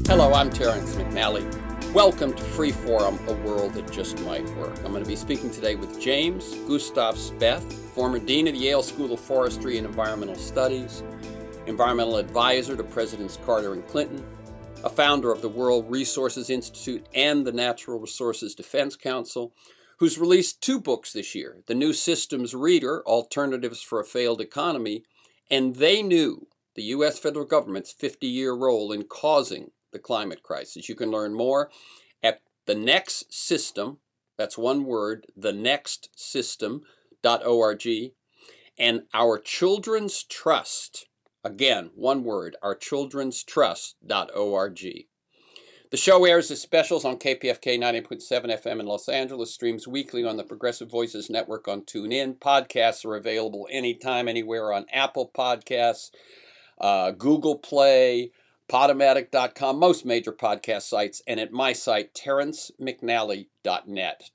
Hello, I'm Terrence McNally. Welcome to Free Forum, a world that just might work. I'm going to be speaking today with James Gustav Speth, former Dean of the Yale School of Forestry and Environmental Studies, environmental advisor to Presidents Carter and Clinton, a founder of the World Resources Institute and the Natural Resources Defense Council, who's released 2 books this year, The New Systems Reader, Alternatives for a Failed Economy, and They Knew, the U.S. federal government's 50-year role in causing the climate crisis. You can learn more at The Next System, that's one word, thenextsystem.org, and Our Children's Trust, again, one word, ourchildrenstrust.org. The show airs as specials on KPFK 90.7 FM in Los Angeles, streams weekly on the Progressive Voices Network on TuneIn. Podcasts are available anytime, anywhere on Apple Podcasts, Google Play, Podomatic.com, most major podcast sites, and at my site, terrencemcnally.net,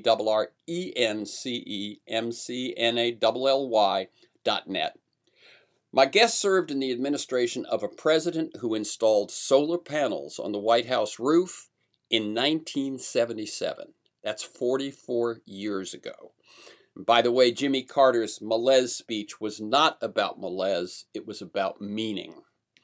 TerrenceMcNally.net. My guest served in the administration of a president who installed solar panels on the White House roof in 1977. That's 44 years ago. By the way, Jimmy Carter's malaise speech was not about malaise, it was about meaning.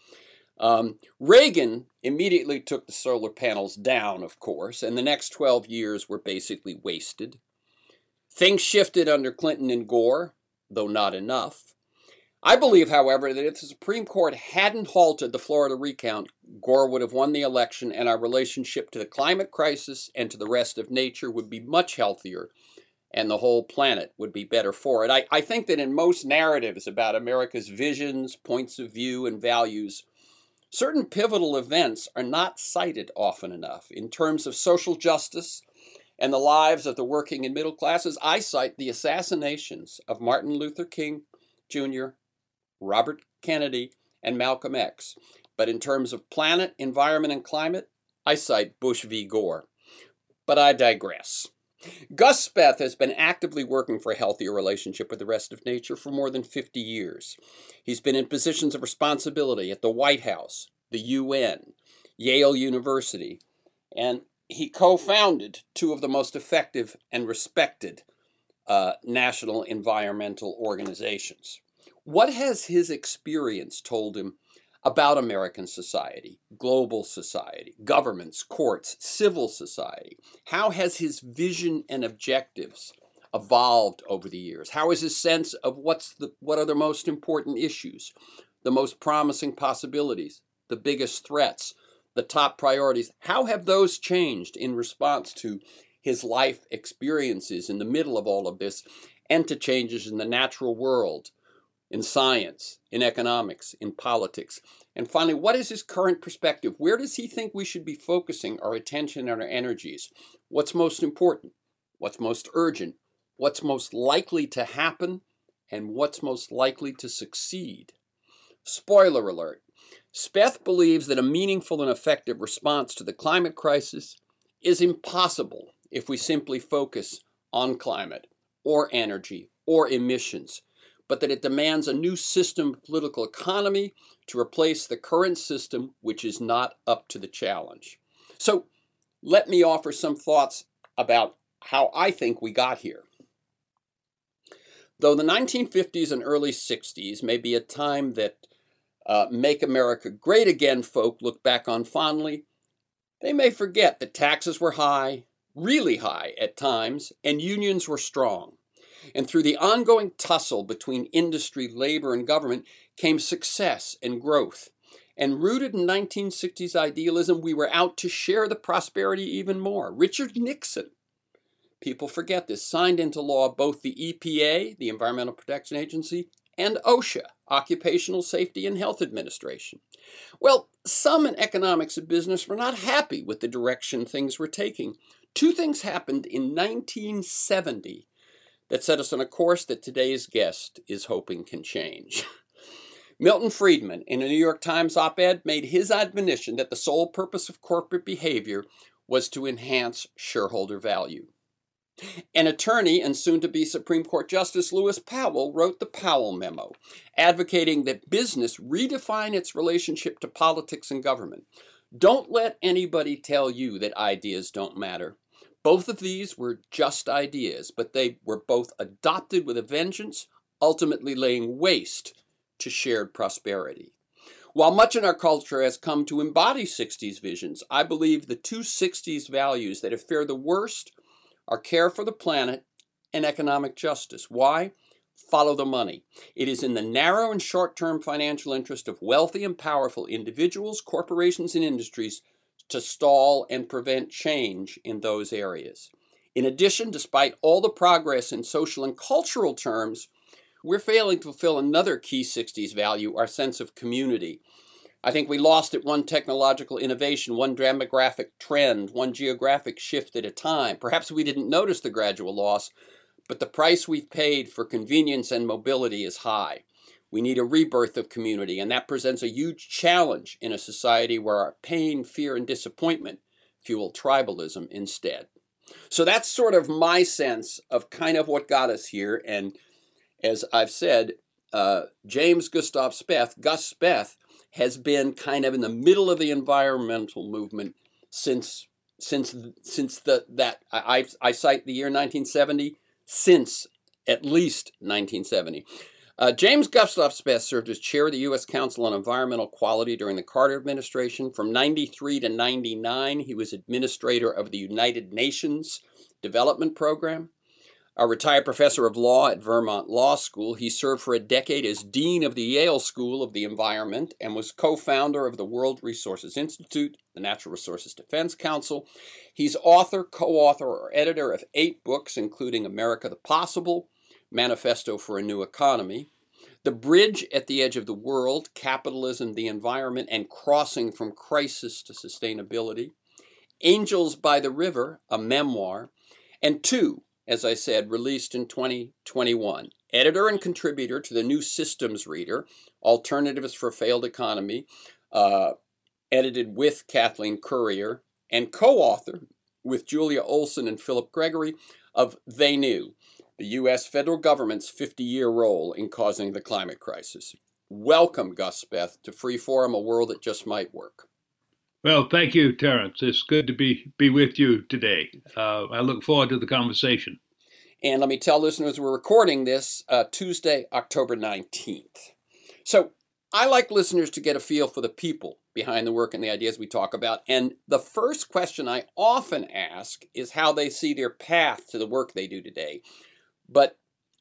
Reagan immediately took the solar panels down, of course, and the next 12 years were basically wasted. Things shifted under Clinton and Gore, though not enough. I believe, however, that if the Supreme Court hadn't halted the Florida recount, Gore would have won the election, and our relationship to the climate crisis and to the rest of nature would be much healthier, and the whole planet would be better for it. I think that in most narratives about America's visions, points of view, and values, certain pivotal events are not cited often enough. In terms of social justice and the lives of the working and middle classes, I cite the assassinations of Martin Luther King Jr., Robert Kennedy, and Malcolm X. But in terms of planet, environment, and climate, I cite Bush v. Gore. But I digress. Gus Speth has been actively working for a healthier relationship with the rest of nature for more than 50 years. He's been in positions of responsibility at the White House, the UN, Yale University, and he co-founded 2 of the most effective and respected national environmental organizations. What has his experience told him about American society, global society, governments, courts, civil society? How has his vision and objectives evolved over the years? How is his sense of what are the most important issues, the most promising possibilities, the biggest threats, the top priorities? How have those changed in response to his life experiences in the middle of all of this and to changes in the natural world, in science, in economics, in politics? And finally, what is his current perspective? Where does he think we should be focusing our attention and our energies? What's most important? What's most urgent? What's most likely to happen? And what's most likely to succeed? Spoiler alert, Speth believes that a meaningful and effective response to the climate crisis is impossible if we simply focus on climate or energy or emissions, but that it demands a new system of political economy to replace the current system, which is not up to the challenge. So let me offer some thoughts about how I think we got here. Though the 1950s and early 60s may be a time that Make America Great Again folk look back on fondly, they may forget that taxes were high, really high at times, and unions were strong. And through the ongoing tussle between industry, labor, and government came success and growth. And rooted in 1960s idealism, we were out to share the prosperity even more. Richard Nixon, people forget this, signed into law both the EPA, the Environmental Protection Agency, and OSHA, Occupational Safety and Health Administration. Well, some in economics and business were not happy with the direction things were taking. 2 things happened in 1970 that set us on a course that today's guest is hoping can change. Milton Friedman, in a New York Times op-ed, made his admonition that the sole purpose of corporate behavior was to enhance shareholder value. An attorney and soon-to-be Supreme Court Justice Lewis Powell wrote the Powell Memo, advocating that business redefine its relationship to politics and government, Don't let anybody tell you that ideas don't matter. Both of these were just ideas, but they were both adopted with a vengeance, ultimately laying waste to shared prosperity. While much in our culture has come to embody 60s visions, I believe the two 60s values that have fared the worst are care for the planet and economic justice. Why? Follow the money. It is in the narrow and short-term financial interest of wealthy and powerful individuals, corporations, and industries to stall and prevent change in those areas. In addition, despite all the progress in social and cultural terms, we're failing to fulfill another key 60s value, our sense of community. I think we lost it one technological innovation, one demographic trend, one geographic shift at a time. Perhaps we didn't notice the gradual loss, but the price we've paid for convenience and mobility is high. We need a rebirth of community, and that presents a huge challenge in a society where our pain, fear, and disappointment fuel tribalism instead. So that's sort of my sense of kind of what got us here. And as I've said, James Gustav Speth, Gus Speth, has been kind of in the middle of the environmental movement since that I cite the year 1970, since at least 1970. James Gustav Speth served as chair of the U.S. Council on Environmental Quality during the Carter administration. From 93 to 99, he was administrator of the United Nations Development Program. A retired professor of law at Vermont Law School, he served for a decade as dean of the Yale School of the Environment and was co-founder of the World Resources Institute, the Natural Resources Defense Council. He's author, co-author, or editor of 8 books, including America the Possible, Manifesto for a New Economy, The Bridge at the Edge of the World, Capitalism, the Environment, and Crossing from Crisis to Sustainability, Angels by the River, a memoir, and 2, as I said, released in 2021. Editor and contributor to the New Systems Reader, Alternatives for a Failed Economy, edited with Kathleen Currier, and co-author with Julia Olson and Philip Gregory of They Knew, the U.S. federal government's 50-year role in causing the climate crisis. Welcome, Gus Speth, to Freeform, a world that just might work. Well, thank you, Terrence. It's good to be with you today. I look forward to the conversation. And let me tell listeners we're recording this Tuesday, October 19th. So I like listeners to get a feel for the people behind the work and the ideas we talk about. And the first question I often ask is how they see their path to the work they do today. But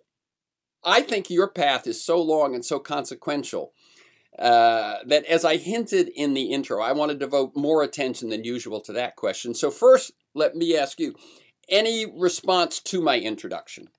I think your path is so long and so consequential that, as I hinted in the intro, I want to devote more attention than usual to that question. So first, let me ask you, any response to my introduction?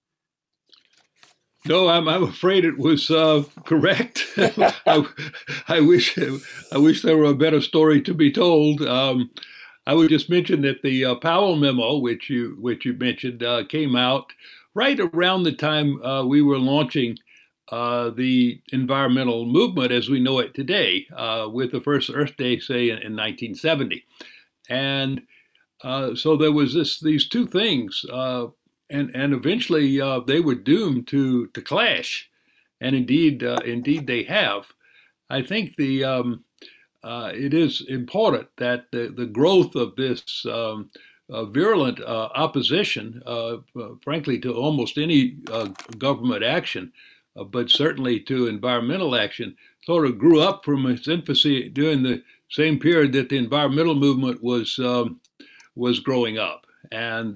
No, I'm afraid it was correct. I wish there were a better story to be told. I would just mention that the Powell memo, which you mentioned, came out right around the time we were launching the environmental movement as we know it today, with the first Earth Day, say, in 1970. And so there was these two things, and eventually they were doomed to clash, and indeed they have. I think it is important that the growth of this virulent opposition, frankly, to almost any government action, but certainly to environmental action, sort of grew up from its infancy during the same period that the environmental movement was growing up, and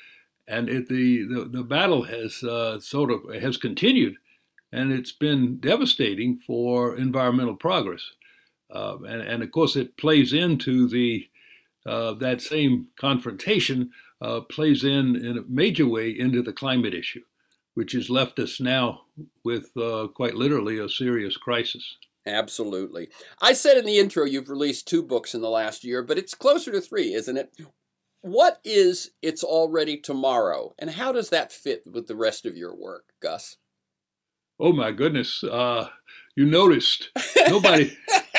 the battle has continued, and it's been devastating for environmental progress, and of course it plays into that same confrontation, plays in a major way into the climate issue, which has left us now with quite literally a serious crisis. Absolutely. I said in the intro you've released 2 books in the last year, but it's closer to 3, isn't it? What is It's Already Tomorrow, and how does that fit with the rest of your work, Gus? Oh my goodness! You noticed nobody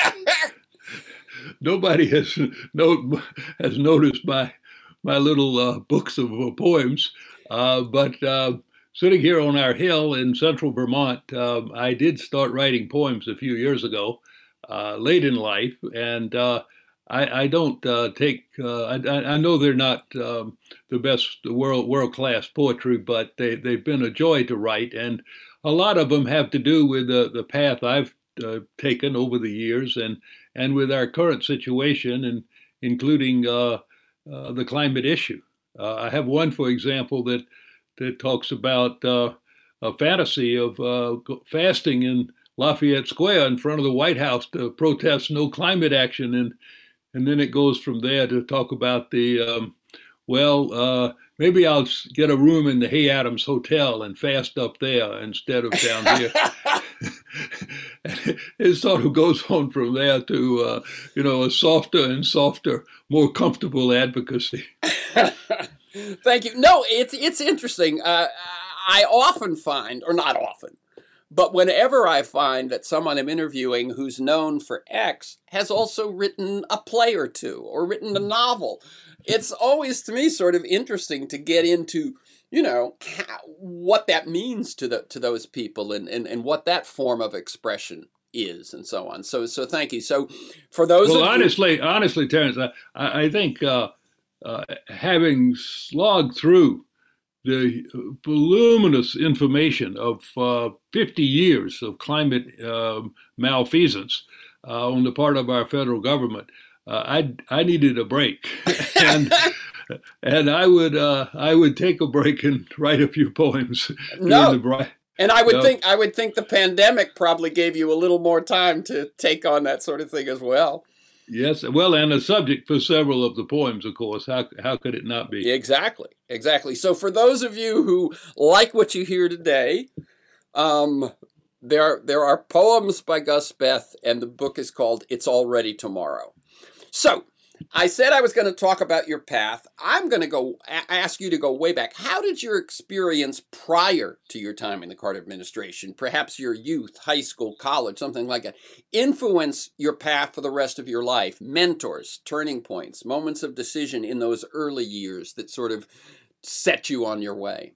nobody has noticed my little books of poems, but sitting here on our hill in central Vermont, I did start writing poems a few years ago, late in life, and I don't take. I know they're not the best world class poetry, but they've been a joy to write, and a lot of them have to do with the path I've taken over the years, and with our current situation, and including the climate issue. I have one, for example, that talks about a fantasy of fasting in Lafayette Square in front of the White House to protest no climate action, and then it goes from there to talk about the maybe I'll get a room in the Hay Adams Hotel and fast up there instead of down here. It sort of goes on from there to a softer and softer, more comfortable advocacy. Thank you. No, it's interesting. I often find, or not often, but whenever I find that someone I'm interviewing who's known for X has also written a play or two or written a novel, it's always to me sort of interesting to get into, what that means to those people and what that form of expression is and so on. So thank you. So for those well, of honestly, Terence, I think having slogged through the voluminous information of 50 years of climate malfeasance on the part of our federal government, I needed a break, and I would take a break and write a few poems during no, the break. and Yep. I would think the pandemic probably gave you a little more time to take on that sort of thing as well. Yes, well, and a subject for several of the poems, of course. How could it not be? Exactly, exactly. So for those of you who like what you hear today, um, there are poems by Gus Speth, and the book is called "It's Already Tomorrow." So I said I was going to talk about your path. I'm going to go ask you to go way back. How did your experience prior to your time in the Carter administration, perhaps your youth, high school, college, something like that, influence your path for the rest of your life? Mentors, turning points, moments of decision in those early years that sort of set you on your way.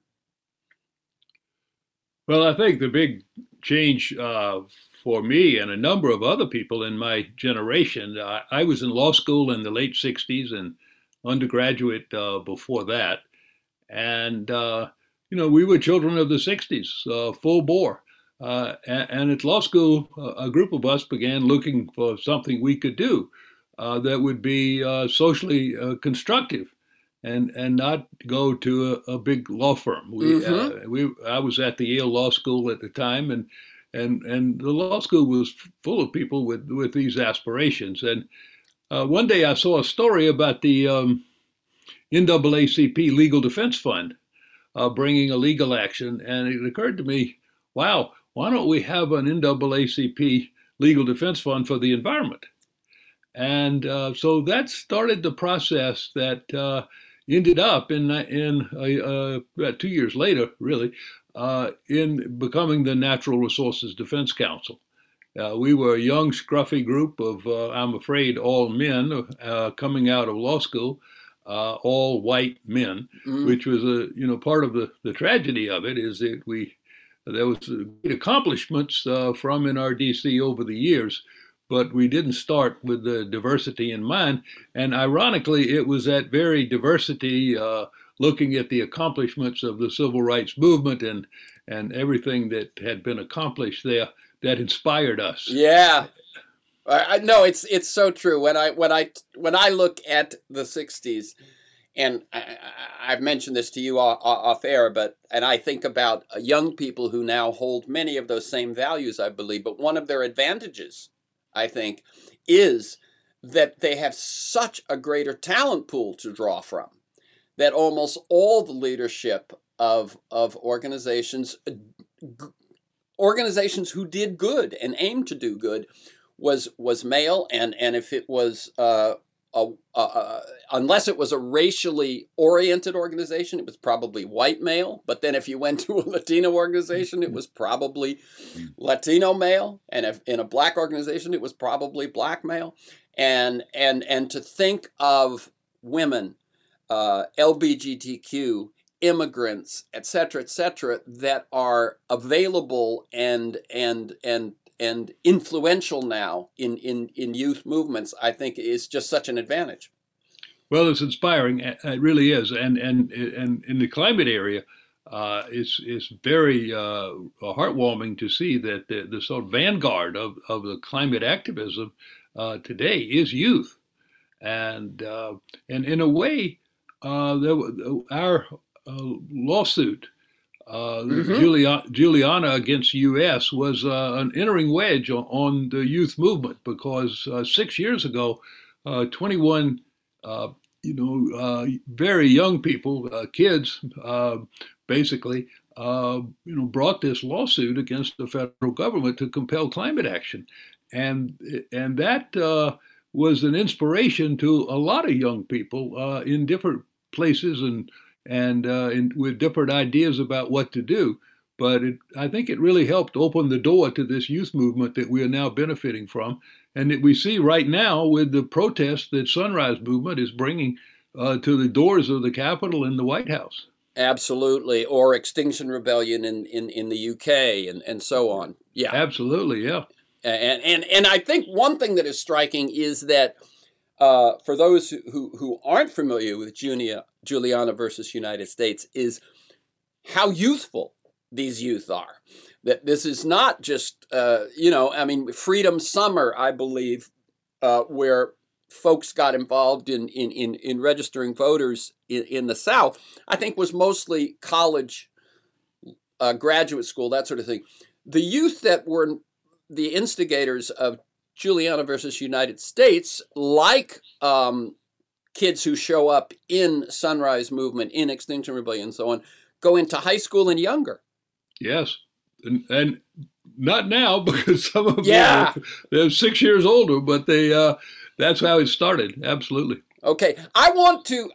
Well, I think the big change for me and a number of other people in my generation, I was in law school in the late 60s and undergraduate before that. And, we were children of the 60s, full bore. And at law school, a group of us began looking for something we could do that would be socially constructive and not go to a big law firm. Mm-hmm. I was at the Yale Law School at the time, and the law school was full of people with these aspirations. And one day I saw a story about the NAACP Legal Defense Fund bringing a legal action, and it occurred to me, wow, why don't we have an NAACP Legal Defense Fund for the environment? And so that started the process that ended up in about 2 years later, really, in becoming the Natural Resources Defense Council. We were a young, scruffy group of, I'm afraid, all men coming out of law school, all white men, Mm. which was part of the tragedy of it is that there was great accomplishments from NRDC over the years, but we didn't start with the diversity in mind. And ironically, it was that very diversity, looking at the accomplishments of the civil rights movement and everything that had been accomplished there, that inspired us. Yeah. No, it's so true. When I look at the '60s, and I've mentioned this to you off air, and I think about young people who now hold many of those same values, I believe. But one of their advantages, I think, is that they have such a greater talent pool to draw from. That almost all the leadership of organizations who did good and aimed to do good was male, and if it was unless it was a racially oriented organization, it was probably white male. But then if you went to a Latino organization, it was probably Latino male, and if in a black organization, it was probably black male. And to think of women, LGBTQ, immigrants, et cetera, that are available and and influential now in youth movements, I think is just such an advantage. Well, it's inspiring. It really is, and in the climate area, it's very heartwarming to see that the sort of vanguard of the climate activism today is youth, and in a way, our lawsuit, Mm-hmm. Juliana against U.S. was an entering wedge on the youth movement because 6 years ago, 21, uh, very young people, kids, basically, brought this lawsuit against the federal government to compel climate action, and and that was an inspiration to a lot of young people in different places and with different ideas about what to do. But I think it really helped open the door to this youth movement that we are now benefiting from, and that we see right now with the protests that Sunrise Movement is bringing to the doors of the Capitol and the White House. Absolutely, or Extinction Rebellion in the UK and so on. Yeah, Absolutely, yeah. and I think one thing that is striking is that for those who aren't familiar with Juliana versus United States is how youthful these youth are. That this is not just I mean, Freedom Summer, I believe, where folks got involved in registering voters in the South, I think was mostly college, graduate school, that sort of thing. The youth that were the instigators of Juliana versus United States, like kids who show up in Sunrise Movement, in Extinction Rebellion, and so on, go into high school and younger. Yes, and not now because some of them Yeah. they're 6 years older, but they that's how it started. Absolutely. Okay. I want to.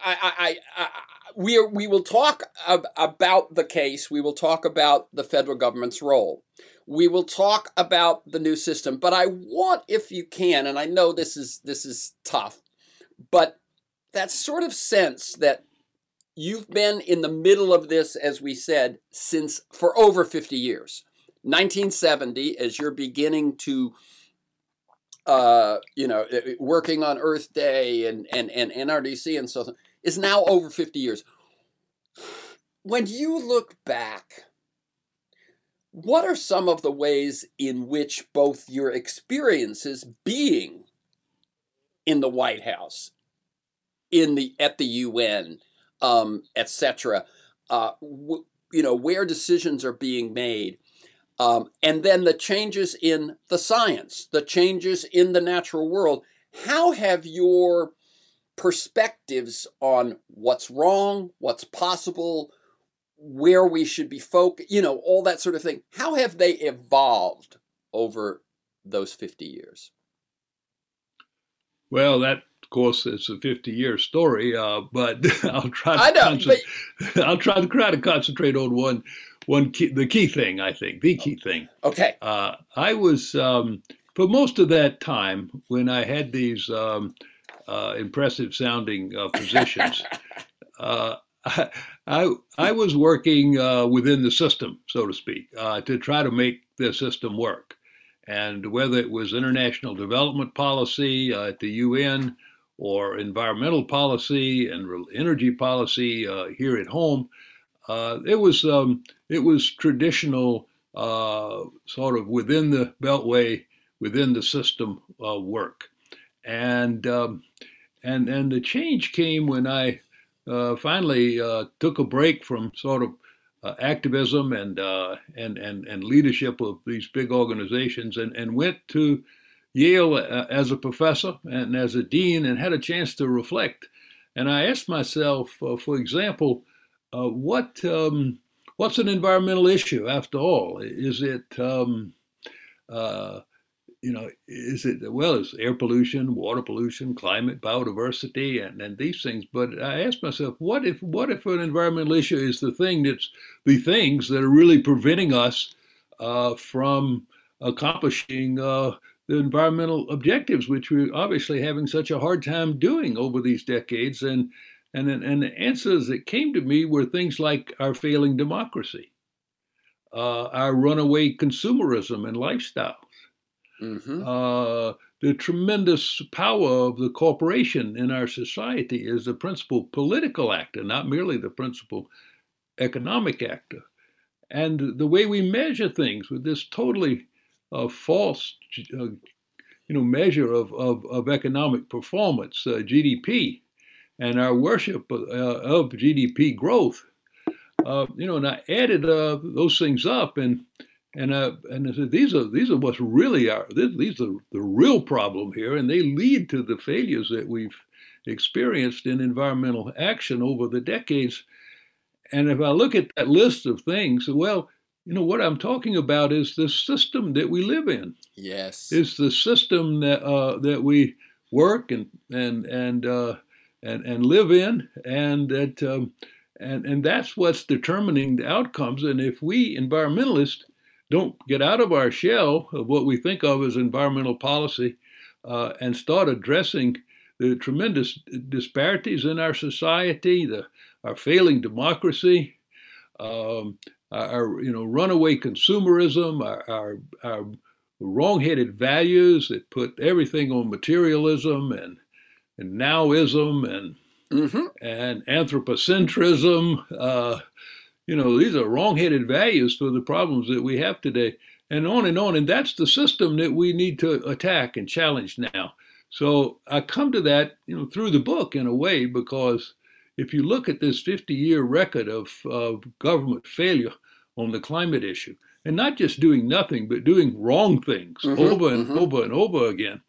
We will talk about the case. We will talk about the federal government's role. We will talk about the new system. But I want, if you can, and I know this is tough, but that sort of sense that you've been in the middle of this, as we said, since for over 50 years. 1970, as you're beginning to, working on Earth Day and NRDC and so on, is now over 50 years. When you look back, what are some of the ways in which both your experiences being in the White House, at the UN, etc., where decisions are being made, and then the changes in the science, the changes in the natural world, how have your perspectives on what's wrong, what's possible, where we should be focused, all that sort of thing, how have they evolved over those 50 years? Well, that of course it's a 50-year story, but I know, but I'll try to concentrate on the key thing. I think the key thing. okay. I was for most of that time when I had these impressive sounding positions. Uh, I was working within the system, so to speak, to try to make the system work. And whether it was international development policy at the UN or environmental policy and energy policy here at home, it was traditional sort of within the beltway, within the system work. And and the change came when I finally took a break from sort of activism and leadership of these big organizations and went to Yale as a professor and as a dean and had a chance to reflect. And I asked myself, for example, what's an environmental issue after all? Is it uh, is it, well, it's air pollution, water pollution, climate, biodiversity, and these things. But I asked myself, what if an environmental issue is the things that are really preventing us from accomplishing the environmental objectives, which we're obviously having such a hard time doing over these decades. And the answers that came to me were things like our failing democracy, our runaway consumerism and lifestyle, Mm-hmm. The tremendous power of the corporation in our society is the principal political actor, not merely the principal economic actor. And the way we measure things with this totally false, measure of economic performance, GDP, and our worship of GDP growth, and I added those things up, and I said these are what's really these are the real problem here, and they lead to the failures that we've experienced in environmental action over the decades. And if I look at that list of things, well, what I'm talking about is the system that we live in. Yes. It's the system that we work and live in, and that's what's determining the outcomes. And if we environmentalists don't get out of our shell of what we think of as environmental policy and start addressing the tremendous disparities in our society, our failing democracy, our runaway consumerism, our wrong-headed values that put everything on materialism and nowism Mm-hmm. and anthropocentrism. These are wrong-headed values for the problems that we have today, and on and on. And that's the system that we need to attack and challenge now. So I come to that, through the book in a way, because if you look at this 50-year record of government failure on the climate issue, and not just doing nothing, but doing wrong things Mm-hmm. over and Mm-hmm. over and over again,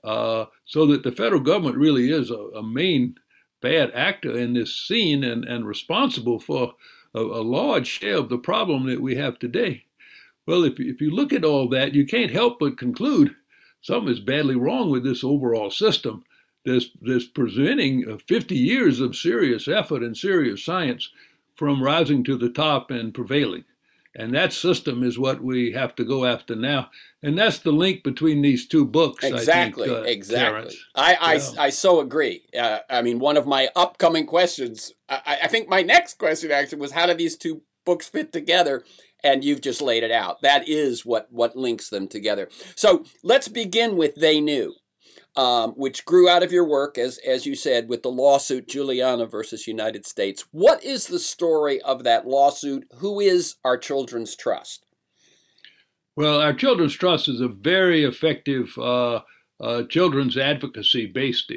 so that the federal government really is a main bad actor in this scene and responsible for a large share of the problem that we have today. Well, if you look at all that, you can't help but conclude something is badly wrong with this overall system that's preventing 50 years of serious effort and serious science from rising to the top and prevailing. And that system is what we have to go after now. And that's the link between these two books, I think, Exactly, exactly. Terrence. Yeah. I so agree. I mean, one of my upcoming questions, I think my next question actually was, how do these two books fit together? And you've just laid it out. That is what links them together. So let's begin with They Knew, which grew out of your work, as you said, with the lawsuit Juliana versus United States. What is the story of that lawsuit? Who is Our Children's Trust? Well, our Children's Trust is a very effective children's advocacy based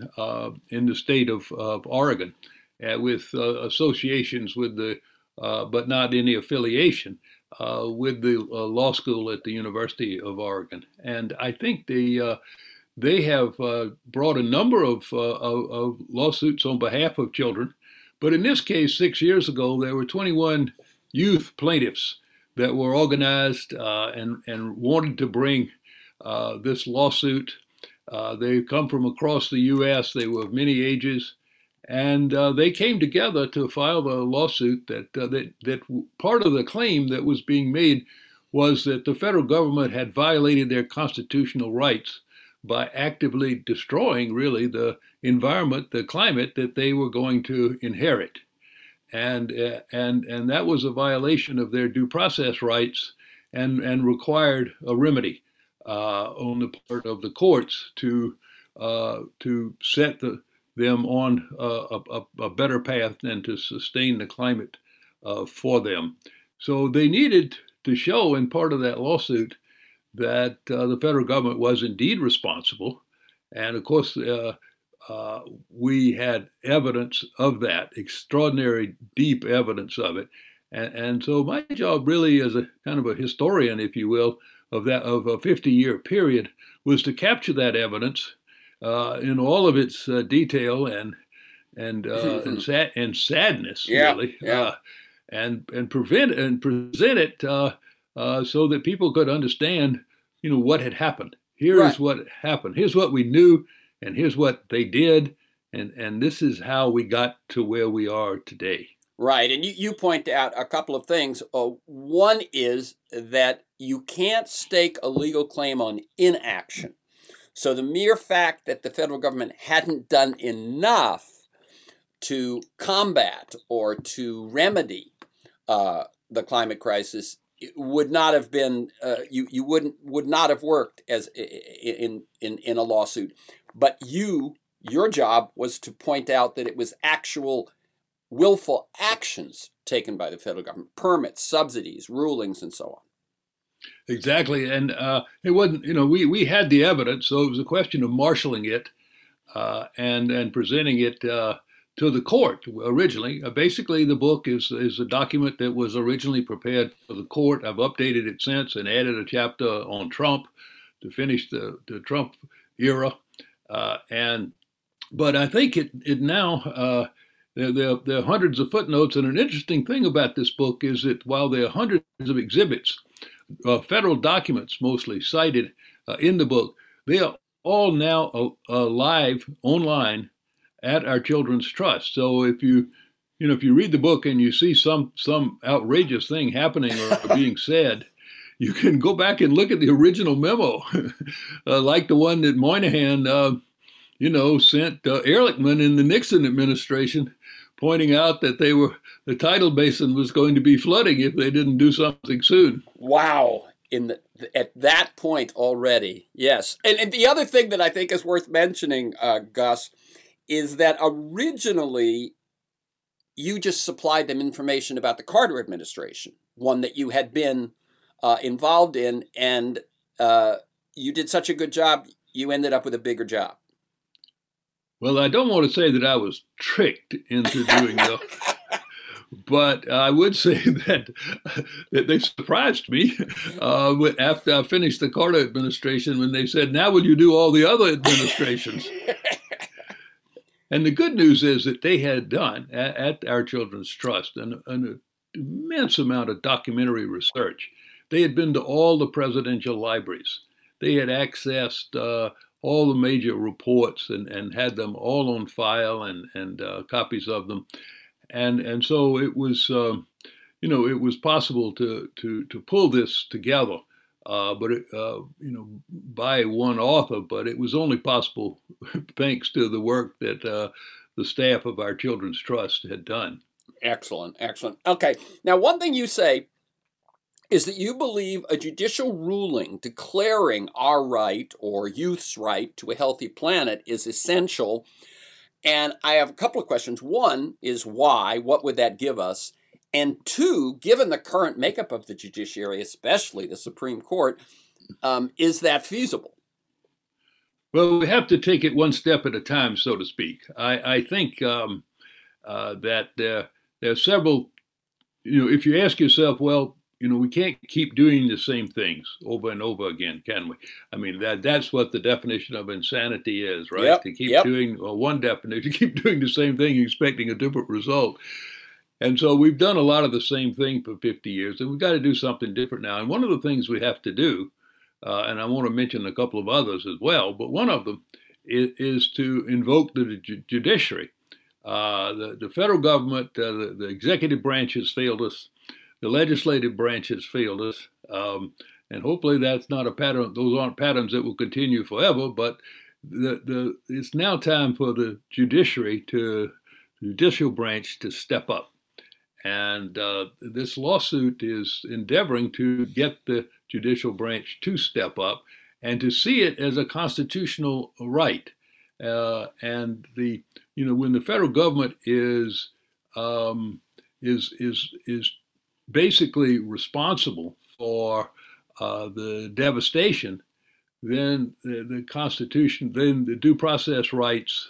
in the state of Oregon, with associations with but not any affiliation with the law school at the University of Oregon. And I think they have brought a number of lawsuits on behalf of children. But in this case, 6 years ago, there were 21 youth plaintiffs that were organized and wanted to bring this lawsuit. They come from across the U.S. They were of many ages, and they came together to file a lawsuit that part of the claim that was being made was that the federal government had violated their constitutional rights by actively destroying really the environment, the climate that they were going to inherit. And that was a violation of their due process rights and required a remedy on the part of the courts to set them on a better path and to sustain the climate for them. So they needed to show in part of that lawsuit that the federal government was indeed responsible. And of course, we had evidence of that, extraordinary, deep evidence of it. And so my job really as a kind of a historian, if you will, of a 50-year period was to capture that evidence in all of its detail and sadness, Yeah, really, yeah. and present it so that people could understand, what had happened. Here Right. is what happened. Here's what we knew, and here's what they did, and this is how we got to where we are today. Right. And you point out a couple of things. One is that you can't stake a legal claim on inaction. So the mere fact that the federal government hadn't done enough to combat or to remedy the climate crisis it would not have been you would not have worked as in a lawsuit. But your job was to point out that it was actual willful actions taken by the federal government, permits, subsidies, rulings, and so on. Exactly. And it wasn't, we had the evidence, so it was a question of marshaling it and presenting it to the court originally. Basically, the book is a document that was originally prepared for the court. I've updated it since and added a chapter on Trump to finish the Trump era. But I think it now there are hundreds of footnotes, and an interesting thing about this book is that while there are hundreds of exhibits, federal documents mostly cited in the book, they are all now live online at our Children's Trust. So if you read the book and you see some outrageous thing happening or being said, you can go back and look at the original memo, like the one that Moynihan sent Ehrlichman in the Nixon administration, pointing out that the tidal basin was going to be flooding if they didn't do something soon. Wow. At that point already, yes. And the other thing that I think is worth mentioning, Gus, is that originally you just supplied them information about the Carter administration, one that you had been involved in, and you did such a good job, you ended up with a bigger job. Well, I don't want to say that I was tricked into doing that, but I would say that they surprised me after I finished the Carter administration when they said, "Now will you do all the other administrations?" And the good news is that they had done at our Children's Trust an immense amount of documentary research. They had been to all the presidential libraries. They had accessed all the major reports and had them all on file and copies of them. And so it was, it was possible to pull this together, by one author. But it was only possible thanks to the work that the staff of our Children's Trust had done. Excellent, excellent. Okay, now one thing you say is that you believe a judicial ruling declaring our right or youth's right to a healthy planet is essential. And I have a couple of questions. One is why? What would that give us? And two, given the current makeup of the judiciary, especially the Supreme Court, is that feasible? Well, we have to take it one step at a time, so to speak. I think that there are several, if you ask yourself, well, we can't keep doing the same things over and over again, can we? I mean, that's what the definition of insanity is, right? Yep, to keep doing one definition, to keep doing the same thing, expecting a different result. And so we've done a lot of the same thing for 50 years, and we've got to do something different now. And one of the things we have to do, and I want to mention a couple of others as well, but one of them is to invoke the judiciary. The federal government, the executive branch has failed us. The legislative branch has failed us, and hopefully that's not a pattern. Those aren't patterns that will continue forever. But it's now time for the judicial branch to step up. And this lawsuit is endeavoring to get the judicial branch to step up and to see it as a constitutional right. And when the federal government is basically responsible for the devastation, then the Constitution, then the due process rights,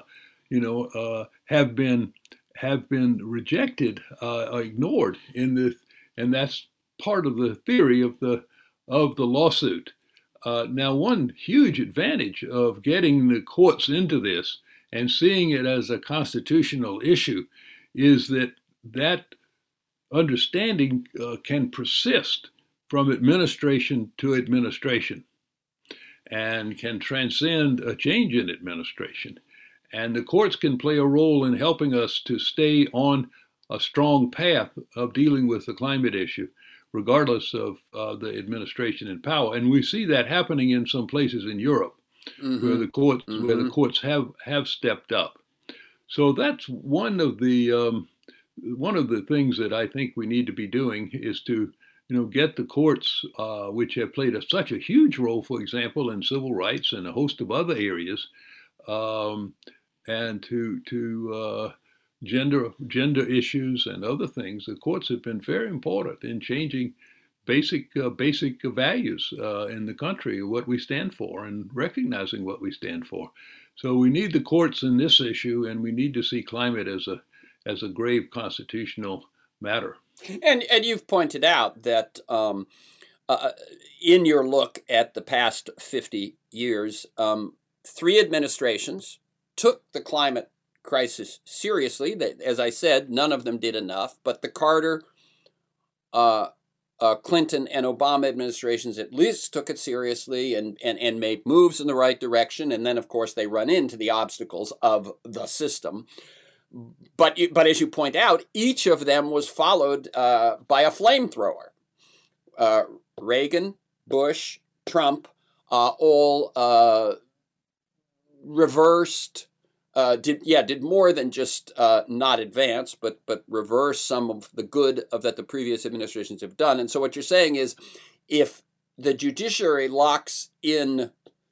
have been rejected, ignored in this, and that's part of the theory of the lawsuit. Now, one huge advantage of getting the courts into this and seeing it as a constitutional issue is that understanding can persist from administration to administration and can transcend a change in administration. And the courts can play a role in helping us to stay on a strong path of dealing with the climate issue, regardless of the administration in power. And we see that happening in some places in Europe, where the courts have stepped up. So that's one of the things that I think we need to be doing is to get the courts, which have played such a huge role, for example, in civil rights and a host of other areas, um, and to gender issues and other things. The courts have been very important in changing basic values in the country, what we stand for, and recognizing what we stand for. So we need the courts in this issue, and we need to see climate as a grave constitutional matter. And you've pointed out that uh, in your look at the past 50 years, three administrations took the climate crisis seriously. As I said, none of them did enough, but the Carter, uh, Clinton, and Obama administrations at least took it seriously and made moves in the right direction. And then, of course, they run into the obstacles of the system. But as you point out, each of them was followed by a flamethrower. Reagan, Bush, Trump, all reversed. Did more than just not advance, but reverse some of the good of that the previous administrations have done. And so what you're saying is, if the judiciary locks in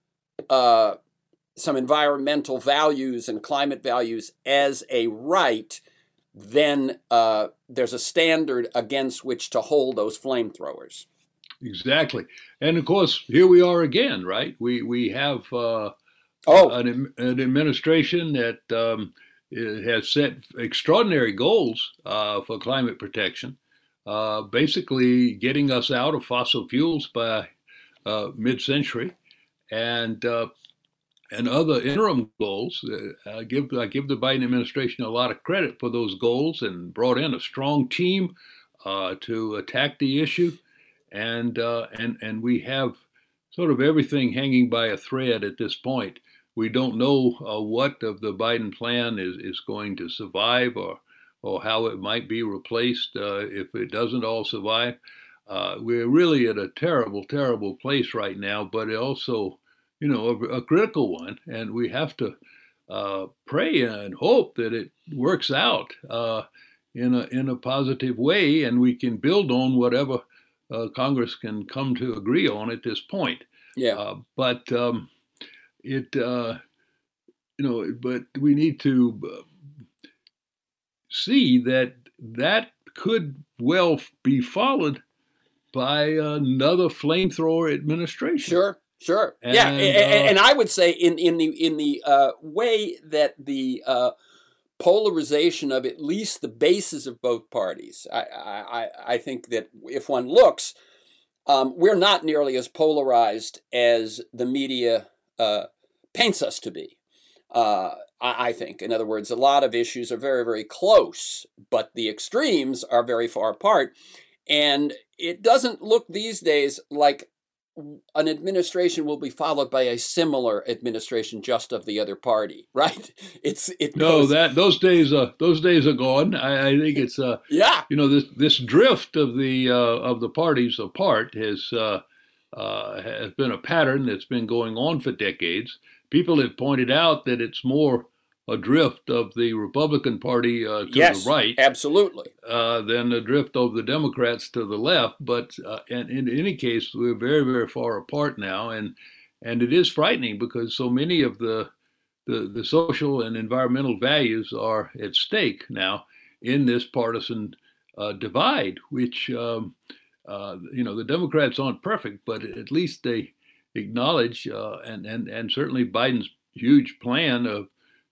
some environmental values and climate values as a right, then there's a standard against which to hold those flamethrowers. Exactly. And of course, here we are again, right? We have Oh, an administration that has set extraordinary goals for climate protection, basically getting us out of fossil fuels by mid-century, and and other interim goals. I give the Biden administration a lot of credit for those goals, and brought in a strong team to attack the issue, and we have sort of everything hanging by a thread at this point. We don't know what of the Biden plan is going to survive, or how it might be replaced if it doesn't all survive. We're really at a terrible, terrible place right now, but it also, a critical one, and we have to pray and hope that it works out in a positive way, and we can build on whatever Congress can come to agree on at this point. yeah, But it, but we need to see that that could well be followed by another flamethrower administration. sure, sure, yeah, And and I would say in the way that the polarization of at least the bases of both parties, I think that if one looks, we're not nearly as polarized as the media paints us to be. I think, in other words, a lot of issues are very, very close, but the extremes are very far apart. And it doesn't look these days like an administration will be followed by a similar administration just of the other party, right? It no, goes, that those days are gone. I think it's yeah, this drift of the parties apart has been a pattern that's been going on for decades. People have pointed out that it's more a drift of the Republican Party to the yes, right absolutely. than a drift of the Democrats to the left. But and in any case, we're very, very far apart now, and it is frightening because so many of the social and environmental values are at stake now in this partisan divide, which the Democrats aren't perfect, but at least they acknowledge, and certainly Biden's huge plan of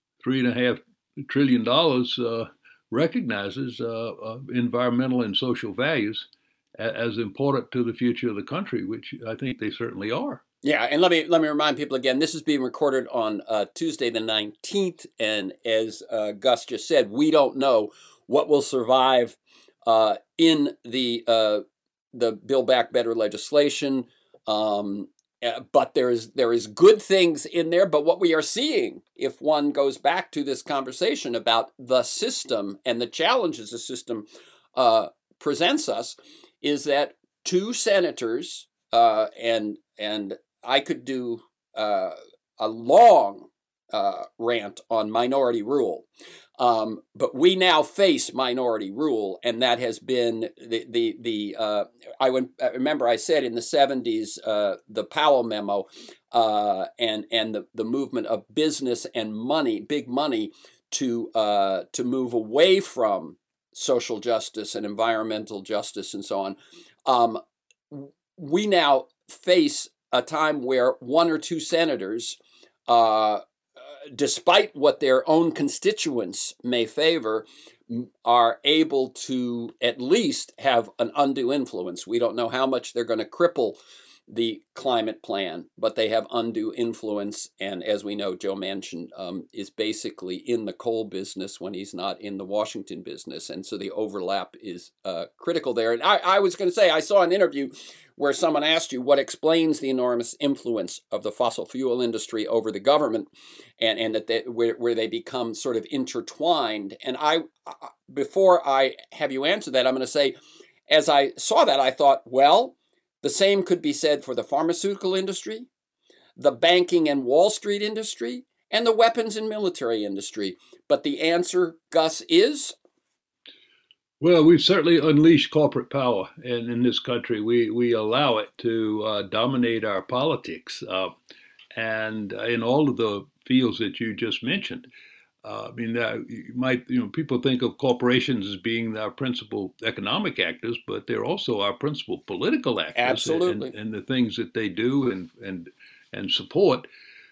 $3.5 trillion recognizes environmental and social values as important to the future of the country, which I think they certainly are. Yeah, and let me remind people again. This is being recorded on Tuesday the 19th, and as Gus just said, we don't know what will survive in the Build Back Better legislation. But there is good things in there. But what we are seeing, if one goes back to this conversation about the system and the challenges the system presents us, is that two senators and I could do a long rant on minority rule. But we now face minority rule, and that has been I remember I said in the 70s, the Powell memo, and the movement of business and money, big money, to move away from social justice and environmental justice and so on. We now face a time where one or two senators, despite what their own constituents may favor, are able to at least have an undue influence. We don't know how much they're going to cripple the climate plan, but they have undue influence. And as we know, Joe Manchin is basically in the coal business when he's not in the Washington business. And so the overlap is critical there. And I was going to say, I saw an interview where someone asked you what explains the enormous influence of the fossil fuel industry over the government, and that where they become sort of intertwined. And before I have you answer that, I'm going to say, as I saw that, I thought, well, the same could be said for the pharmaceutical industry, the banking and Wall Street industry, and the weapons and military industry. But the answer, Gus, is? Well, we've certainly unleashed corporate power, and in this country, we allow it to dominate our politics, and in all of the fields that you just mentioned. People think of corporations as being our principal economic actors, but they're also our principal political actors, Absolutely. and the things that they do and support.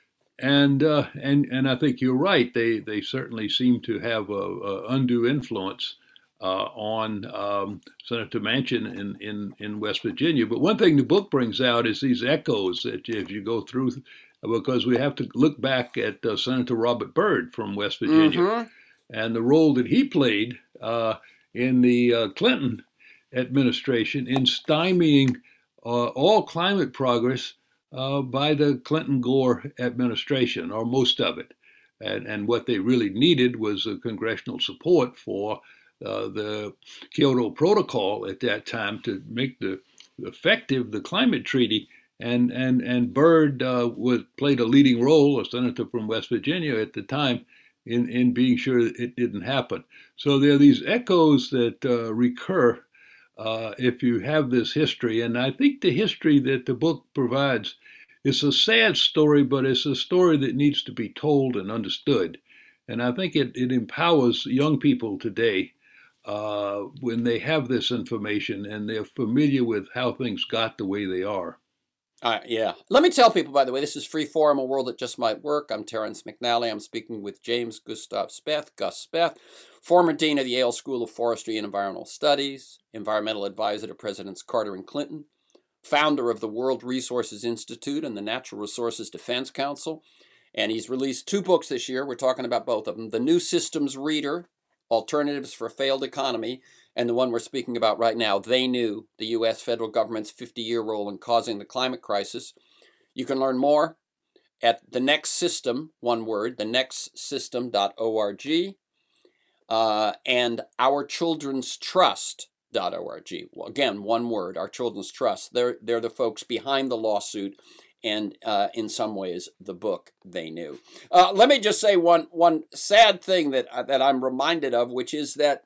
And I think you're right. They certainly seem to have a undue influence on Senator Manchin in West Virginia. But one thing the book brings out is these echoes that if you go through, because we have to look back at Senator Robert Byrd from West Virginia and the role that he played in the Clinton administration in stymieing all climate progress by the Clinton-Gore administration, or most of it. And what they really needed was congressional support for the Kyoto Protocol at that time to make effective the climate treaty. And Byrd played a leading role, a senator from West Virginia at the time, in being sure it didn't happen. So there are these echoes that recur if you have this history. And I think the history that the book provides is a sad story, but it's a story that needs to be told and understood. And I think it empowers young people today when they have this information and they're familiar with how things got the way they are. Yeah. Let me tell people, by the way, this is Free Forum, a world that just might work. I'm Terrence McNally. I'm speaking with James Gustav Speth, Gus Speth, former dean of the Yale School of Forestry and Environmental Studies, environmental advisor to Presidents Carter and Clinton, founder of the World Resources Institute and the Natural Resources Defense Council. And he's released 2 books this year. We're talking about both of them. The New Systems Reader, Alternatives for a Failed Economy, and the one we're speaking about right now, They Knew, the U.S. federal government's 50-year role in causing the climate crisis. You can learn more at The Next System, one word, thenextsystem.org, and ourchildrenstrust.org. Well, again, one word, Our Children's Trust. They're the folks behind the lawsuit and in some ways the book They Knew. Let me just say one sad thing that I'm reminded of, which is that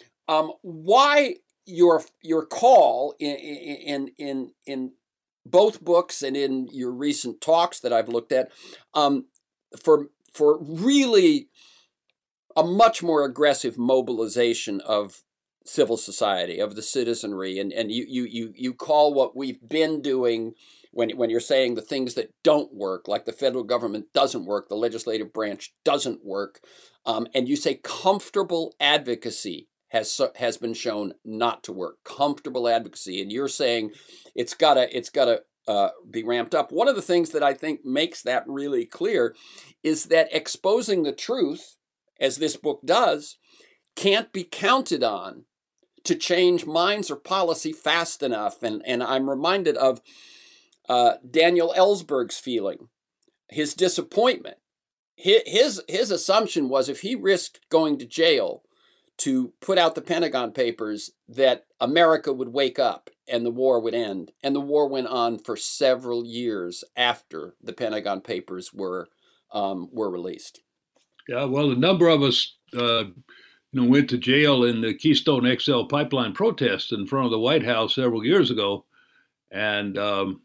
why your call in both books and in your recent talks that I've looked at for really a much more aggressive mobilization of civil society, of the citizenry, and you call what we've been doing when you're saying the things that don't work, like the federal government doesn't work, the legislative branch doesn't work, and you say comfortable advocacy has been shown not to work. Comfortable advocacy, and you're saying it's gotta be ramped up. One of the things that I think makes that really clear is that exposing the truth, as this book does, can't be counted on to change minds or policy fast enough. And I'm reminded of Daniel Ellsberg's feeling, his disappointment. His assumption was if he risked going to jail to put out the Pentagon Papers, that America would wake up and the war would end. And the war went on for several years after the Pentagon Papers were were released. Yeah, well, a number of us, went to jail in the Keystone XL pipeline protests in front of the White House several years ago, and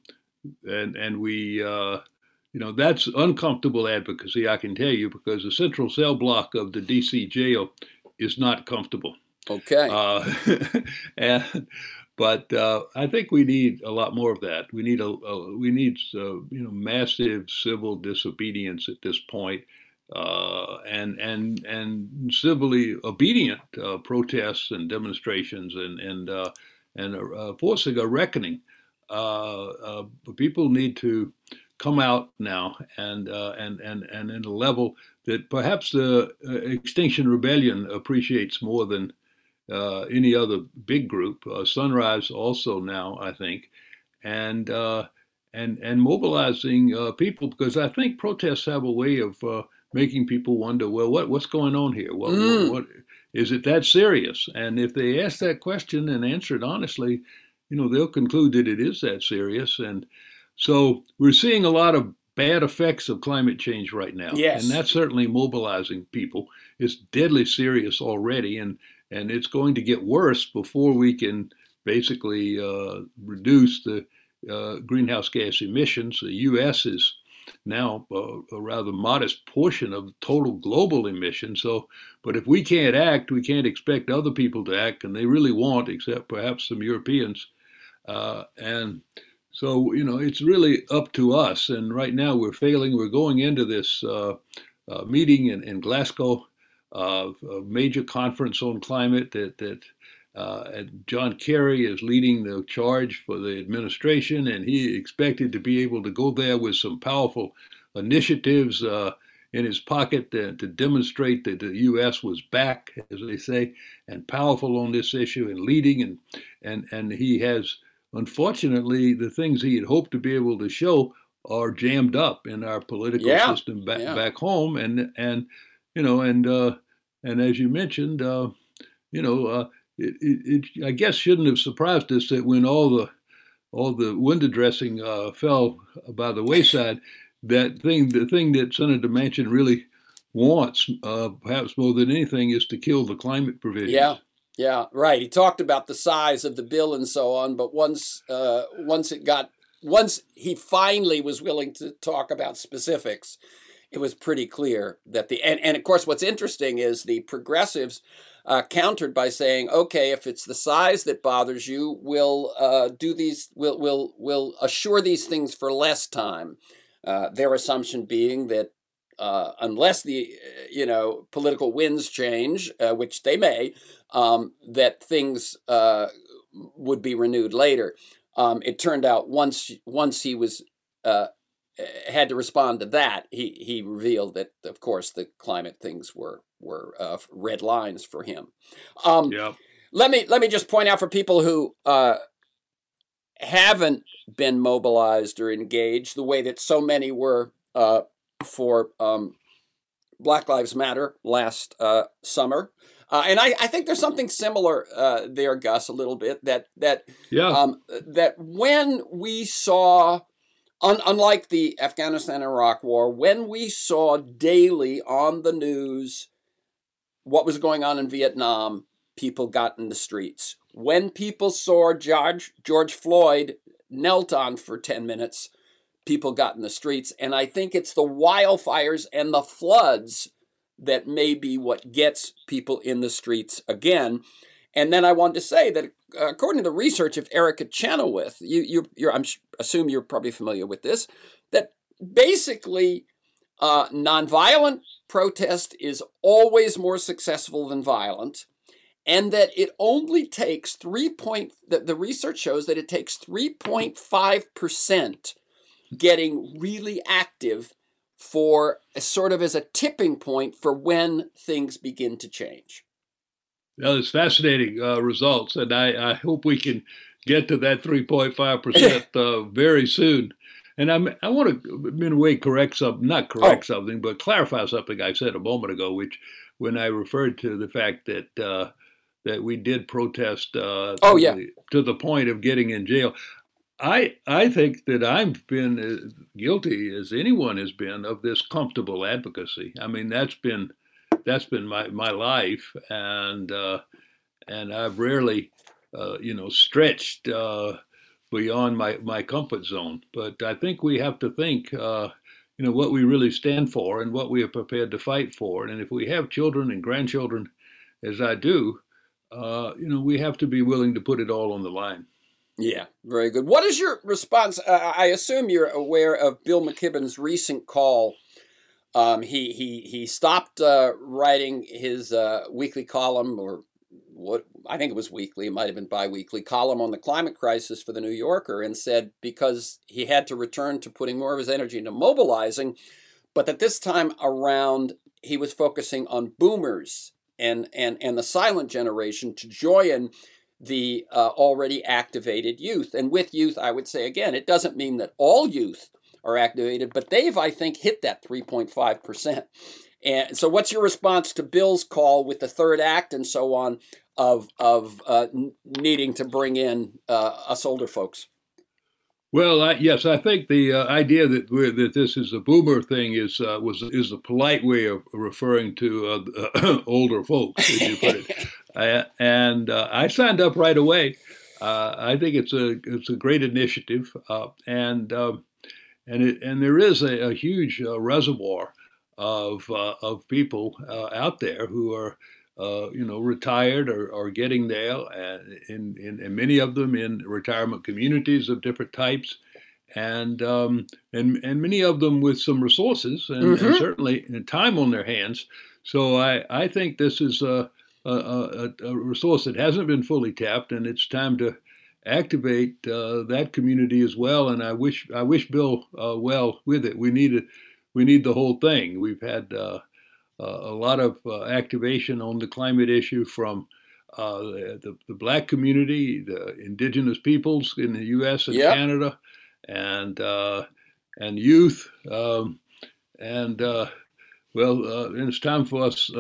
we, that's uncomfortable advocacy, I can tell you, because the central cell block of the D.C. jail is not comfortable. Okay. Uh, and but I think we need a lot more of that. We need massive civil disobedience at this point, and civilly obedient protests and demonstrations and forcing a reckoning. People need to come out now and in a level that perhaps the Extinction Rebellion appreciates more than any other big group. Sunrise also now, I think, and and mobilizing people, because I think protests have a way of making people wonder, well, what's going on here? What is it that serious? And if they ask that question and answer it honestly, they'll conclude that it is that serious. And so we're seeing a lot of bad effects of climate change right now, and Yes. that's certainly mobilizing people. It's deadly serious already, and it's going to get worse before we can basically reduce the greenhouse gas emissions. The U.S. is now a rather modest portion of total global emissions. So, but if we can't act, we can't expect other people to act, and they really won't, except perhaps some Europeans. And so, it's really up to us. And right now, we're failing. We're going into this meeting in Glasgow, a major conference on climate and John Kerry is leading the charge for the administration, and he expected to be able to go there with some powerful initiatives in his pocket to demonstrate that the U.S. was back, as they say, and powerful on this issue and leading. And he has, unfortunately, the things he had hoped to be able to show are jammed up in our political Yeah. system Yeah. back home. And as you mentioned, you know, I guess shouldn't have surprised us that when all the window dressing fell by the wayside, the thing that Senator Manchin really wants, perhaps more than anything, is to kill the climate Yeah. provisions. Yeah. Right. He talked about the size of the bill and so on, but once he finally was willing to talk about specifics, it was pretty clear that and of course what's interesting is the progressives countered by saying, okay, if it's the size that bothers you, we'll assure these things for less time. Their assumption being that unless the political winds change, which they may, that things would be renewed later. It turned out once he was had to respond to that, he revealed that, of course, the climate things were red lines for him. Yeah. Let me just point out for people who haven't been mobilized or engaged the way that so many were for Black Lives Matter last summer. And I think there's something similar there, Gus, a little bit that Yeah. that when we saw, unlike the Afghanistan and Iraq War, when we saw daily on the news what was going on in Vietnam, people got in the streets. When people saw George Floyd knelt on for 10 minutes, people got in the streets. And I think it's the wildfires and the floods that may be what gets people in the streets again. And then I wanted to say that according to the research of Erica Chenoweth, I assume you're probably familiar with this, that basically nonviolent protest is always more successful than violent, and that it only takes the research shows that it takes 3.5% getting really active for sort of as a tipping point for when things begin to change. Well, it's fascinating results, and I hope we can get to that 3.5% very soon. And I want to, in a way, not correct Oh, something, but clarify something I said a moment ago, which when I referred to the fact that we did protest oh yeah. to the point of getting in jail. I think that I've been guilty as anyone has been of this comfortable advocacy. I mean, that's been my life, and I've rarely, stretched beyond my comfort zone. But I think we have to think, what we really stand for and what we are prepared to fight for. And if we have children and grandchildren, as I do, we have to be willing to put it all on the line. Yeah, very good. What is your response? I assume you're aware of Bill McKibben's recent call. He stopped writing his weekly column, or what I think it was weekly, it might have been biweekly column on the climate crisis for the New Yorker, and said because he had to return to putting more of his energy into mobilizing, but that this time around he was focusing on boomers and the silent generation to join the already activated youth. And with youth, I would say again, it doesn't mean that all youth are activated, but they've, I think, hit that 3.5%. And so, what's your response to Bill's call with the third act and so on of needing to bring in us older folks? Well, yes, I think the idea that this is a boomer thing is a polite way of referring to older folks, as you put it. And I signed up right away. I think it's a great initiative, and there is a huge reservoir of people out there who are retired or getting there, and many of them in retirement communities of different types, and many of them with some resources and Mm-hmm. certainly time on their hands. So I think this is a resource that hasn't been fully tapped, and it's time to activate that community as well. And I wish Bill well with it. We need the whole thing. We've had a lot of activation on the climate issue from the black community, the indigenous peoples in the U.S. and Yep. Canada, and youth, and it's time for us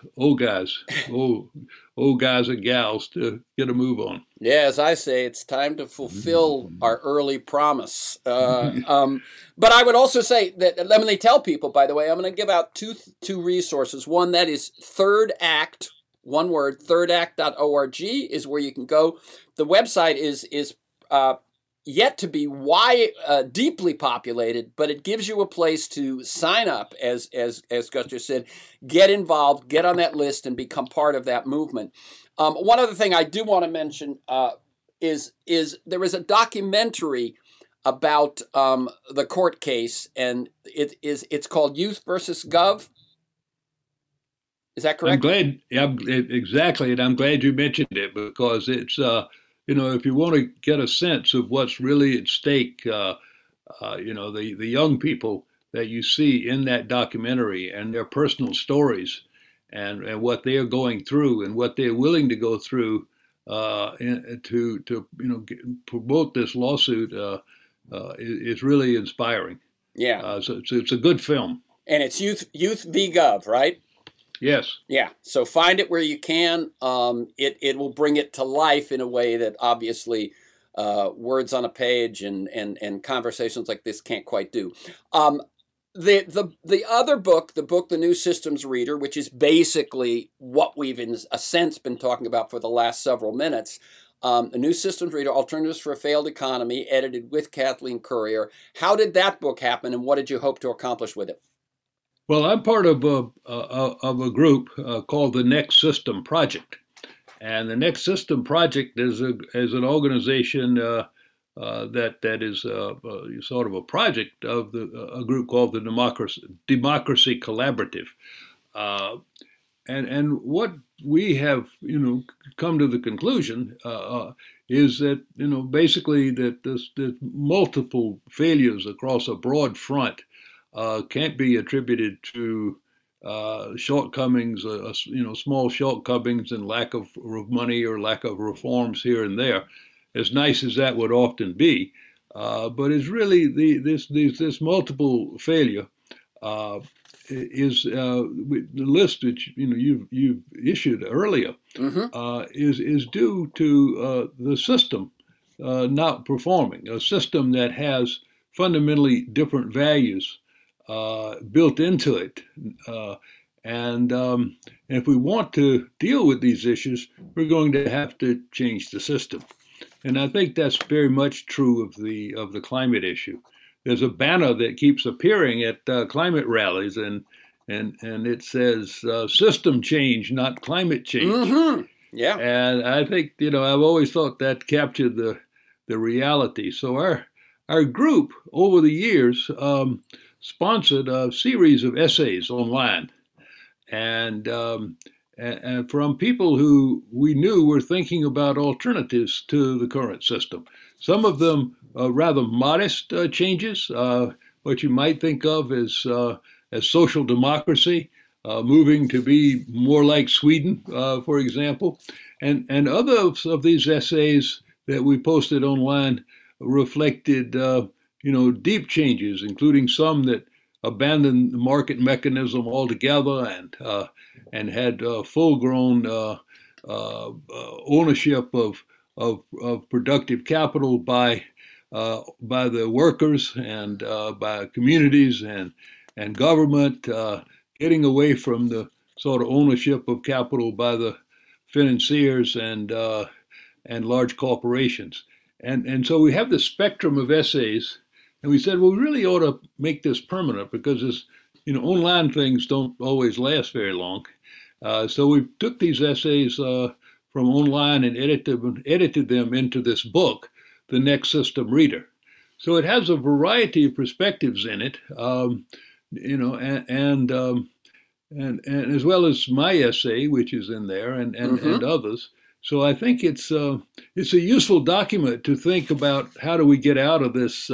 old guys and gals to get a move on. Yeah, as I say, it's time to fulfill our early promise. But I would also say that let me tell people, by the way, I'm going to give out two resources. One that is Third Act, one word, thirdact.org is where you can go. The website is yet to be deeply populated, but it gives you a place to sign up, as Gus just said, get involved, get on that list, and become part of that movement. One other thing I do want to mention is there is a documentary about the court case, and it's called Youth versus Gov. Is that I'm correct? glad, yeah, exactly, and I'm glad you mentioned it because it's if you want to get a sense of what's really at stake, the young people that you see in that documentary and their personal stories, and what they are going through and what they're willing to go through to promote this lawsuit is really inspiring. Yeah, So it's a good film. and it's Youth v Gov, right? Yes. Yeah, so find it where you can. It will bring it to life in a way that obviously words on a page and conversations like this can't quite do. Um, the other book, The New Systems Reader, which is basically what we've in a sense been talking about for the last several minutes. The New Systems Reader, Alternatives for a Failed Economy, edited with Kathleen Currier. How did that book happen, and what did you hope to accomplish with it? Well, I'm part of a group called the Next System Project, and the Next System Project is an organization that is sort of a project of a group called the Democracy Collaborative. Uh, and what we have, come to the conclusion is that, basically that there's multiple failures across a broad front can't be attributed to shortcomings, small shortcomings and lack of money or lack of reforms here and there, as nice as that would often be. But it's really this multiple failure uh, is the list that you've issued earlier Mm-hmm. is due to the system not performing, a system that has fundamentally different values built into it. Uh, and if we want to deal with these issues, we're going to have to change the system. And I think that's very much true of the climate issue. There's a banner that keeps appearing at climate rallies, and it says system change, not climate change. Mm-hmm. Yeah. And I think, I've always thought that captured the reality. So our group over the years sponsored a series of essays online, and and from people who we knew were thinking about alternatives to the current system. Some of them rather modest changes, what you might think of as social democracy, moving to be more like Sweden, for example. And others of these essays that we posted online reflected, deep changes, including some that abandoned the market mechanism altogether and had full-grown ownership of productive capital by the workers and by communities and government, getting away from the sort of ownership of capital by the financiers and large corporations. And so we have this spectrum of essays, and we said, well, we really ought to make this permanent because online things don't always last very long. So we took these essays from online and edited them into this book, The Next System Reader. So it has a variety of perspectives in it, and as well as my essay, which is in there, and Mm-hmm. others. So I think it's a useful document to think about how do we get out of this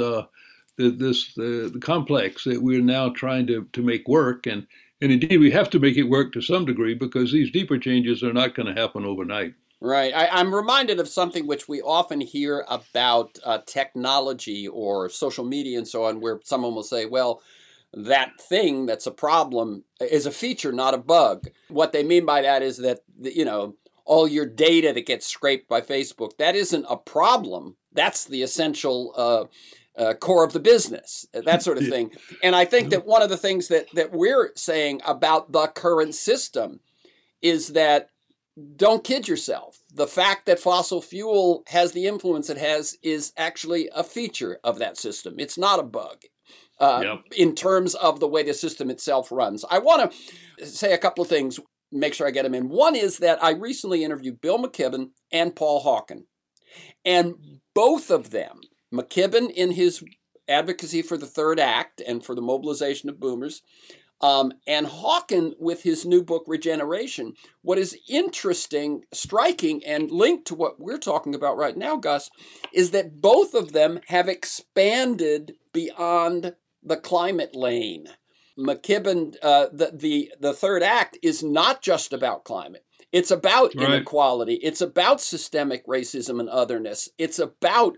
the complex that we're now trying to make work, and indeed we have to make it work to some degree because these deeper changes are not going to happen overnight. Right. I'm reminded of something which we often hear about technology or social media and so on, where someone will say, well, that thing that's a problem is a feature, not a bug. What they mean by that is that, all your data that gets scraped by Facebook, that isn't a problem. That's the essential core of the business, that sort of thing. And I think that one of the things that we're saying about the current system is that don't kid yourself. The fact that fossil fuel has the influence it has is actually a feature of that system. It's not a bug Yep. in terms of the way the system itself runs. I want to say a couple of things, make sure I get them in. One is that I recently interviewed Bill McKibben and Paul Hawken. And both of them, McKibben in his advocacy for the third act and for the mobilization of boomers, and Hawken with his new book, Regeneration. What is interesting, striking, and linked to what we're talking about right now, Gus, is that both of them have expanded beyond the climate lane. McKibben, the third act is not just about climate. It's about Right. inequality. It's about systemic racism and otherness. It's about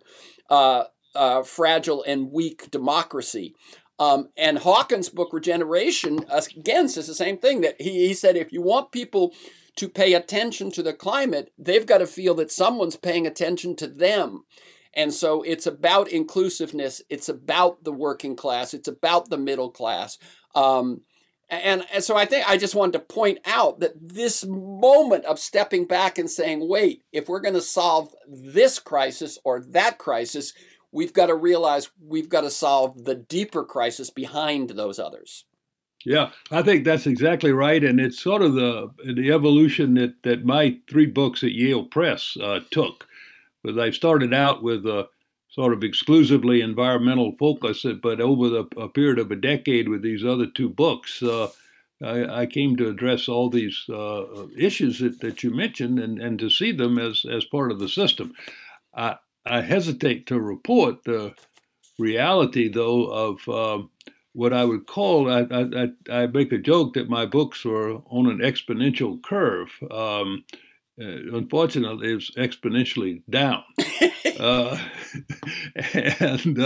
fragile and weak democracy. And Hawkins' book, Regeneration, again says the same thing, that he said if you want people to pay attention to the climate, they've got to feel that someone's paying attention to them. And so it's about inclusiveness. It's about the working class. It's about the middle class. And so I think I just wanted to point out that this moment of stepping back and saying, wait, if we're going to solve this crisis or that crisis, we've got to realize we've got to solve the deeper crisis behind those others. Yeah, I think that's exactly right, and it's sort of the evolution that my three books at Yale Press took. Because I started out with a sort of exclusively environmental focus, but over a period of a decade with these other two books, I came to address all these issues that you mentioned and to see them as part of the system. I hesitate to report the reality, though, of what I would call, I make a joke that my books were on an exponential curve. Unfortunately, it's exponentially down. uh, and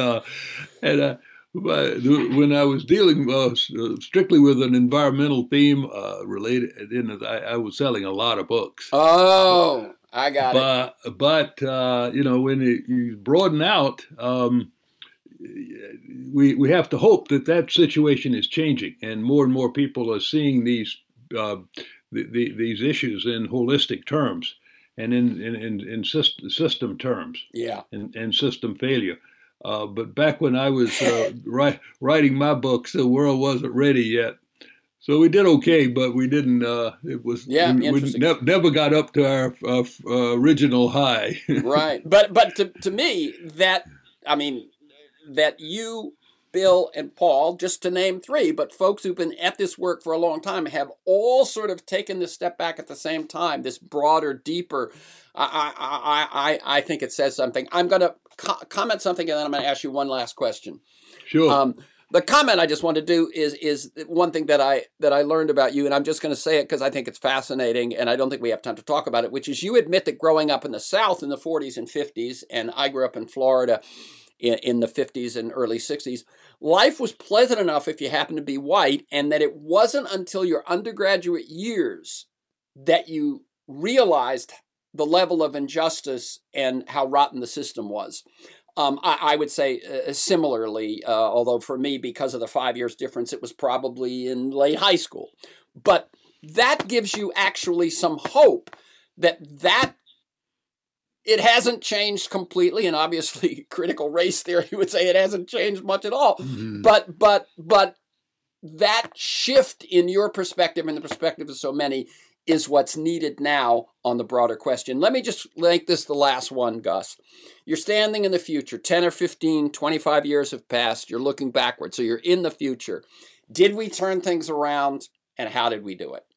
when I was dealing strictly with an environmental theme related, I was selling a lot of books. Oh, I got it. But when you broaden out, we have to hope that that situation is changing, and more people are seeing uh, these issues in holistic terms and in system terms Yeah. and system failure. But back when I was writing my books, the world wasn't ready yet. So we did okay, but we didn't. It was Yeah, we interesting. never got up to our original high. Right. But to me, I mean, that you, Bill, and Paul, just to name three, but folks who've been at this work for a long time, have all sort of taken this step back at the same time, this broader, deeper. I think it says something. I'm going to comment something, and then I'm going to ask you one last question. Sure. The comment I just want to do is one thing that I learned about you, and I'm just going to say it because I think it's fascinating, and I don't think we have time to talk about it, which is you admit that growing up in the South in the 40s and 50s, and I grew up in Florida in the 50s and early 60s, life was pleasant enough if you happened to be white, and that it wasn't until your undergraduate years that you realized the level of injustice and how rotten the system was. I would say similarly, although for me, because of the 5 years difference, it was probably in late high school. But that gives you actually some hope that it hasn't changed completely, and obviously critical race theory would say it hasn't changed much at all. Mm-hmm. But that shift in your perspective and the perspective of so many is what's needed now on the broader question. Let me just make this the last one, Gus. You're standing in the future. 10 or 15, 25 years have passed. You're looking backwards. So you're in the future. Did we turn things around, and how did we do it?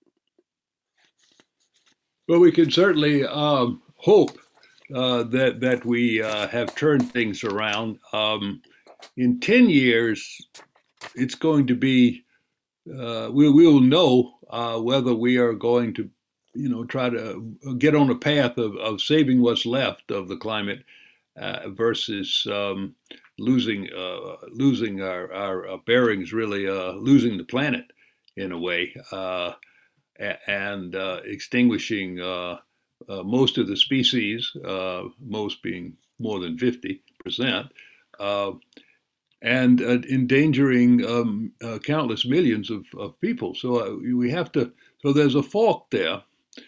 Well, we can certainly hope that we have turned things around. In 10 years, it's going to be, we will know whether we are going to, try to get on a path of saving what's left of the climate versus losing our bearings, really losing the planet in a way, and extinguishing most of the species, most being more than 50%, uh, and endangering countless millions of people. So we have to. So there's a fork there,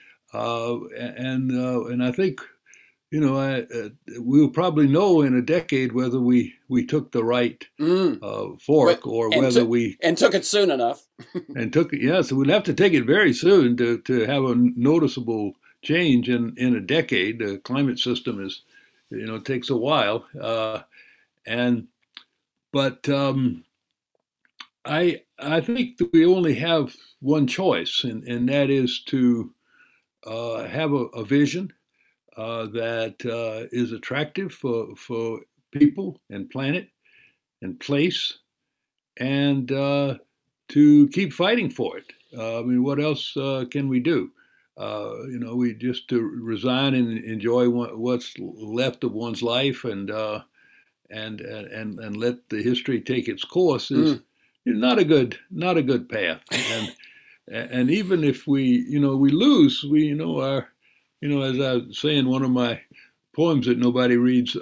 and I think we'll probably know in a decade whether we took the right fork or whether we took it soon enough. and took it. Yeah, so we'll have to take it very soon to have a noticeable change in a decade. The climate system is, takes a while, and but I think that we only have one choice, and that is to have a vision that is attractive for people and planet and place, and to keep fighting for it. I mean, what else can we do? We just to resign and enjoy what's left of one's life, and let the history take its course is not a good path. And even if we lose, our as I say in one of my poems that nobody reads,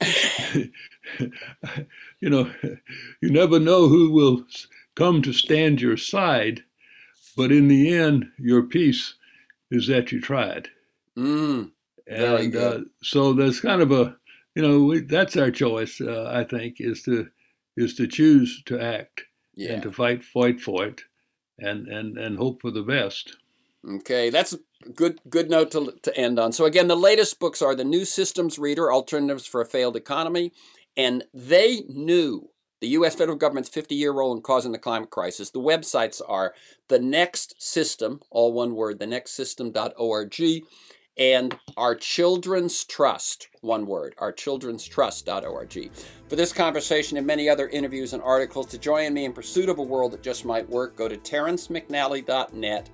you know you never know who will come to stand your side, but in the end, your peace is that you tried. Very And good. so there's kind of that's our choice. I think is to choose to act and Yeah. to fight for it, and hope for the best. Okay, that's a good note to end on. So again, the latest books are The New Systems Reader, Alternatives for a Failed Economy, and They Knew, the U.S. federal government's 50-year role in causing the climate crisis. The websites are The Next System, all one word, thenextsystem.org, and Our Children's Trust, one word, ourchildrenstrust.org. For this conversation and many other interviews and articles, to join me in pursuit of a world that just might work, go to terrencemcnally.net,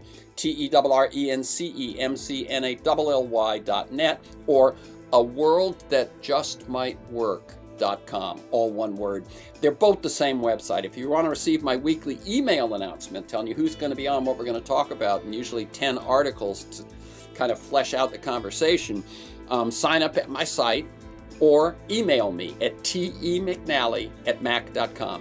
TERRENCEMCNALLY.net, or aworldthatjustmightwork.com, all one word. They're both the same website. If you want to receive my weekly email announcement telling you who's going to be on, what we're going to talk about, and usually 10 articles kind of flesh out the conversation, sign up at my site or email me at temcnally@mac.com,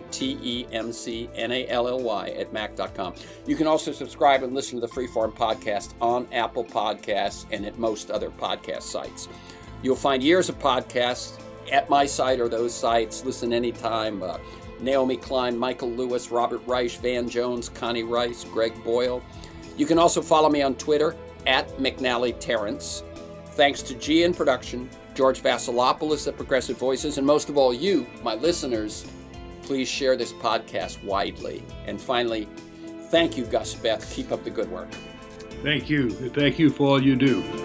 temcnally@mac.com. You can also subscribe and listen to the Freeform podcast on Apple Podcasts and at most other podcast sites. You'll find years of podcasts at my site or those sites. Listen anytime. Naomi Klein, Michael Lewis, Robert Reich, Van Jones, Connie Rice, Greg Boyle. You can also follow me on Twitter at McNally Terrence. Thanks to GN Production, George Vasilopoulos at Progressive Voices, and most of all you, my listeners, please share this podcast widely. And finally, thank you, Gus Speth. Keep up the good work. Thank you. Thank you for all you do.